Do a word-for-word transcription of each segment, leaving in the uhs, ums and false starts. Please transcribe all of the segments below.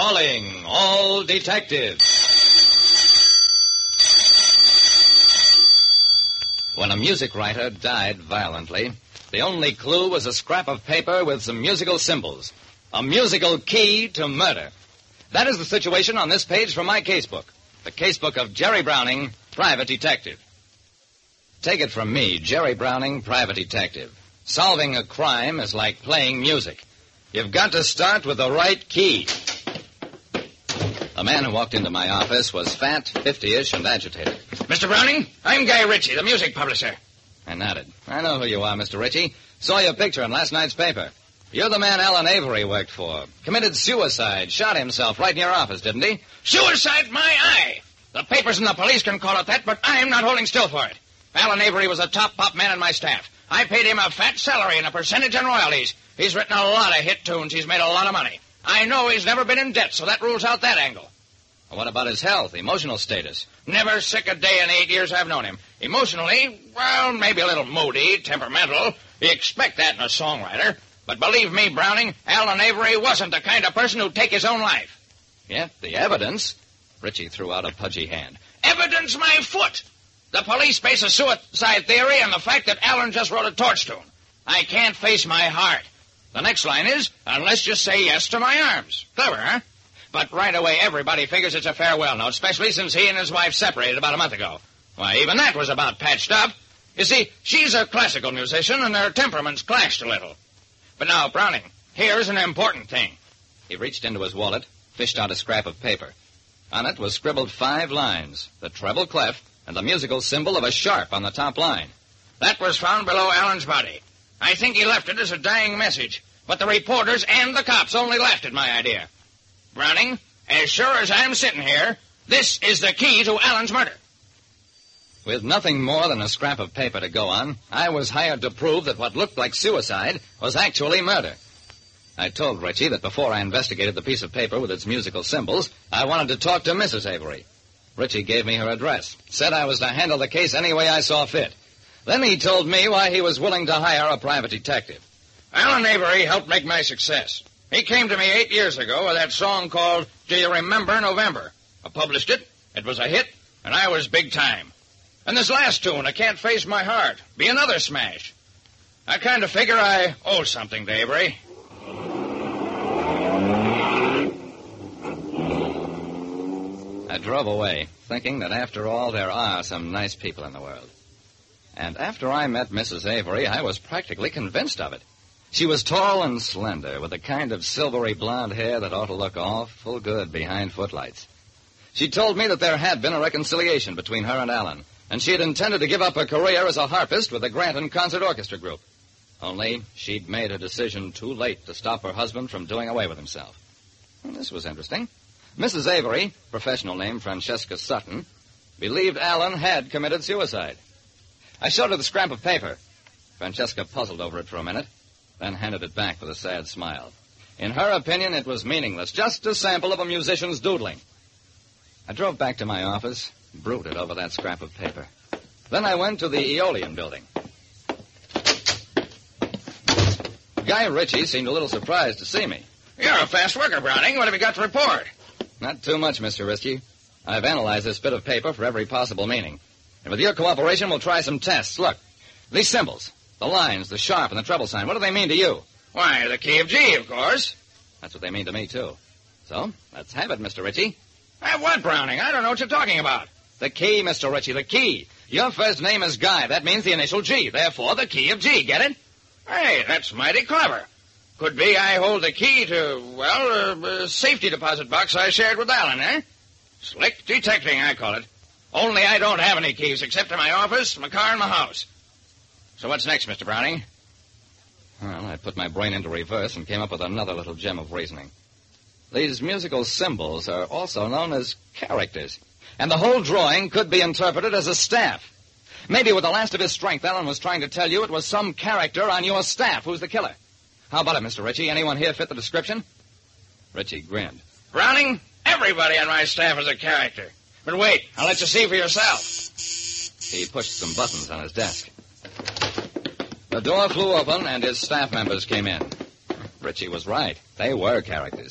Calling all detectives. When a music writer died violently, the only clue was a scrap of paper with some musical symbols. A musical key to murder. That is the situation on this page from my casebook. The casebook of Jerry Browning, private detective. Take it from me, Jerry Browning, private detective. Solving a crime is like playing music. You've got to start with the right key. The man who walked into my office was fat, fifty-ish, and agitated. Mister Browning, I'm Guy Ritchie, the music publisher. I nodded. I know who you are, Mister Ritchie. Saw your picture in last night's paper. You're the man Alan Avery worked for. Committed suicide, shot himself right in your office, didn't he? Suicide, my eye! The papers and the police can call it that, but I'm not holding still for it. Alan Avery was a top pop man in my staff. I paid him a fat salary and a percentage in royalties. He's written a lot of hit tunes. He's made a lot of money. I know he's never been in debt, so that rules out that angle. What about his health, emotional status? Never sick a day in the eight years I've known him. Emotionally, well, maybe a little moody, temperamental. You expect that in a songwriter. But believe me, Browning, Alan Avery wasn't the kind of person who'd take his own life. Yet the evidence... Ritchie threw out a pudgy hand. Evidence my foot! The police base a suicide theory on the fact that Alan just wrote a torch tune. I can't face my heart. The next line is, unless you say yes to my arms. Clever, huh? But right away, everybody figures it's a farewell note, especially since he and his wife separated about a month ago. Why, even that was about patched up. You see, she's a classical musician, and their temperaments clashed a little. But now, Browning, here's an important thing. He reached into his wallet, fished out a scrap of paper. On it was scribbled five lines, the treble clef, and the musical symbol of a sharp on the top line. That was found below Alan's body. I think he left it as a dying message, but the reporters and the cops only laughed at my idea. Browning, as sure as I'm sitting here, this is the key to Alan's murder. With nothing more than a scrap of paper to go on, I was hired to prove that what looked like suicide was actually murder. I told Ritchie that before I investigated the piece of paper with its musical symbols, I wanted to talk to Missus Avery. Ritchie gave me her address, said I was to handle the case any way I saw fit. Then he told me why he was willing to hire a private detective. Alan Avery helped make my success. He came to me eight years ago with that song called Do You Remember November? I published it, it was a hit, and I was big time. And this last tune, I Can't Face My Heart, be another smash. I kind of figure I owe something to Avery. I drove away, thinking that after all, there are some nice people in the world. And after I met Missus Avery, I was practically convinced of it. She was tall and slender, with a kind of silvery blonde hair that ought to look awful good behind footlights. She told me that there had been a reconciliation between her and Alan, and she had intended to give up her career as a harpist with the Granton Concert Orchestra Group. Only she'd made a decision too late to stop her husband from doing away with himself. Well, this was interesting. Missus Avery, professional name Francesca Sutton, believed Alan had committed suicide. I showed her the scrap of paper. Francesca puzzled over it for a minute, then handed it back with a sad smile. In her opinion, it was meaningless, just a sample of a musician's doodling. I drove back to my office, brooded over that scrap of paper. Then I went to the Aeolian building. Guy Ritchie seemed a little surprised to see me. You're a fast worker, Browning. What have you got to report? Not too much, Mister Ritchie. I've analyzed this bit of paper for every possible meaning. And with your cooperation, we'll try some tests. Look, these symbols, the lines, the sharp, and the treble sign, what do they mean to you? Why, the key of G, of course. That's what they mean to me, too. So, let's have it, Mister Ritchie. Have what, Browning? I don't know what you're talking about. The key, Mister Ritchie, the key. Your first name is Guy. That means the initial G. Therefore, the key of G. Get it? Hey, that's mighty clever. Could be I hold the key to, well, a, a safety deposit box I shared with Alan, eh? Slick detecting, I call it. Only I don't have any keys except in my office, my car, and my house. So what's next, Mister Browning? Well, I put my brain into reverse and came up with another little gem of reasoning. These musical symbols are also known as characters. And the whole drawing could be interpreted as a staff. Maybe with the last of his strength, Alan was trying to tell you it was some character on your staff who's the killer. How about it, Mister Ritchie? Anyone here fit the description? Ritchie grinned. Browning, everybody on my staff is a character. But wait, I'll let you see for yourself. He pushed some buttons on his desk. The door flew open, and his staff members came in. Ritchie was right. They were characters.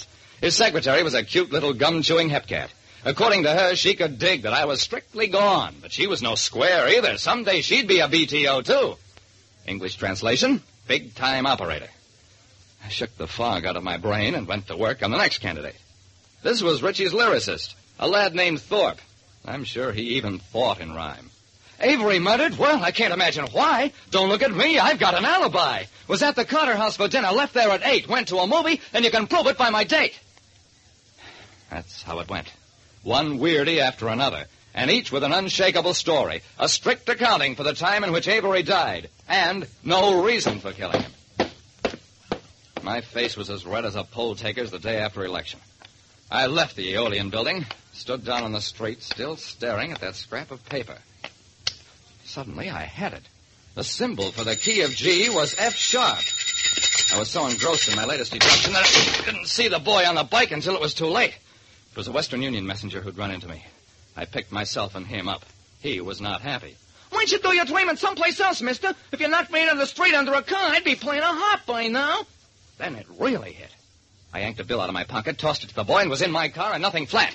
His secretary was a cute little gum-chewing hepcat. According to her, she could dig that I was strictly gone, but she was no square either. Someday she'd be a B T O, too. English translation, big-time operator. I shook the fog out of my brain and went to work on the next candidate. This was Richie's lyricist, a lad named Thorpe. I'm sure he even thought in rhyme. Avery murdered? Well, I can't imagine why. Don't look at me. I've got an alibi. Was at the Carter house for dinner, left there at eight, went to a movie, and you can prove it by my date. That's how it went. One weirdie after another, and each with an unshakable story, a strict accounting for the time in which Avery died, and no reason for killing him. My face was as red as a poll taker's the day after election. I left the Aeolian building, stood down on the street, still staring at that scrap of paper. Suddenly, I had it. The symbol for the key of G was F sharp. I was so engrossed in my latest deduction that I didn't see the boy on the bike until it was too late. It was a Western Union messenger who'd run into me. I picked myself and him up. He was not happy. Why don't you do your dreaming someplace else, mister? If you knocked me into the street under a car, I'd be playing a harp by now. Then it really hit. I yanked a bill out of my pocket, tossed it to the boy, and was in my car and nothing flat.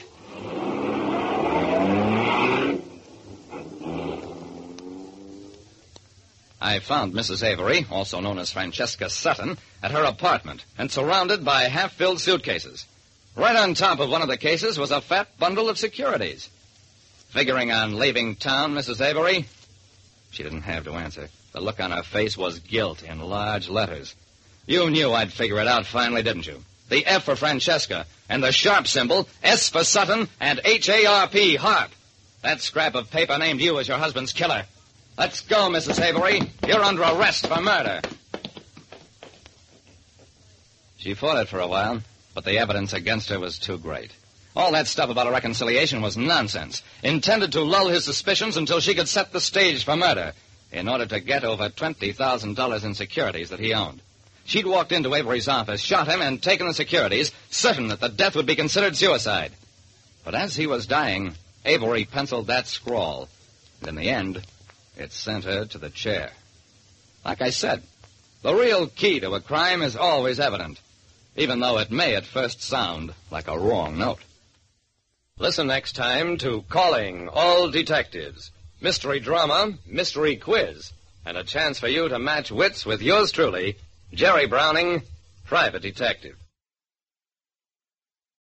I found Missus Avery, also known as Francesca Sutton, at her apartment and surrounded by half-filled suitcases. Right on top of one of the cases was a fat bundle of securities. Figuring on leaving town, Missus Avery? She didn't have to answer. The look on her face was guilt in large letters. You knew I'd figure it out finally, didn't you? The F for Francesca, and the sharp symbol, S for Sutton, and H A R P, harp. That scrap of paper named you as your husband's killer. Let's go, Missus Avery. You're under arrest for murder. She fought it for a while, but the evidence against her was too great. All that stuff about a reconciliation was nonsense, intended to lull his suspicions until she could set the stage for murder, in order to get over twenty thousand dollars in securities that he owned. She'd walked into Avery's office, shot him, and taken the securities, certain that the death would be considered suicide. But as he was dying, Avery penciled that scrawl, and in the end, it sent her to the chair. Like I said, the real key to a crime is always evident, even though it may at first sound like a wrong note. Listen next time to Calling All Detectives. Mystery drama, mystery quiz, and a chance for you to match wits with yours truly, Jerry Browning, Private Detective.